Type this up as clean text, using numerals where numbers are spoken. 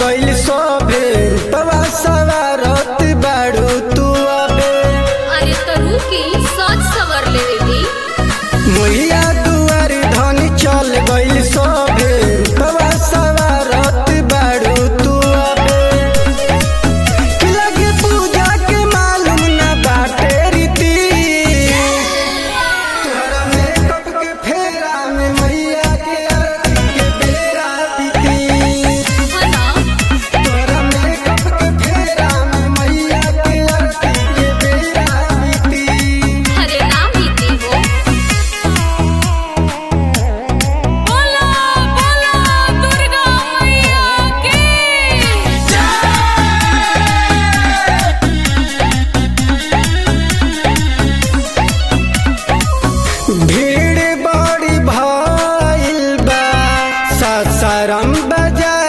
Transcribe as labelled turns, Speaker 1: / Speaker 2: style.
Speaker 1: गइल सोभे रूपवा सवारत बाड़ू तू अबे।
Speaker 2: अरे तो रुकी सच सवर ले दी
Speaker 1: मैया दुआरी धनी चल गइल सोभे रूपवा सवारत बाड़ू तू अबे। कि लगे पूजा के मालूम ना बाटे रीति तोहरा मेकअप के फेरा में मैया के आरती के बेरा बीती। तोहरा मेकअप के फेरा में मैया के आरती के बेरा बीती।
Speaker 2: अरे नाम बीती हो बोला बोला दुर्गा मैया की
Speaker 1: भीड़ बड़ी भइल बा सासाराम बाजार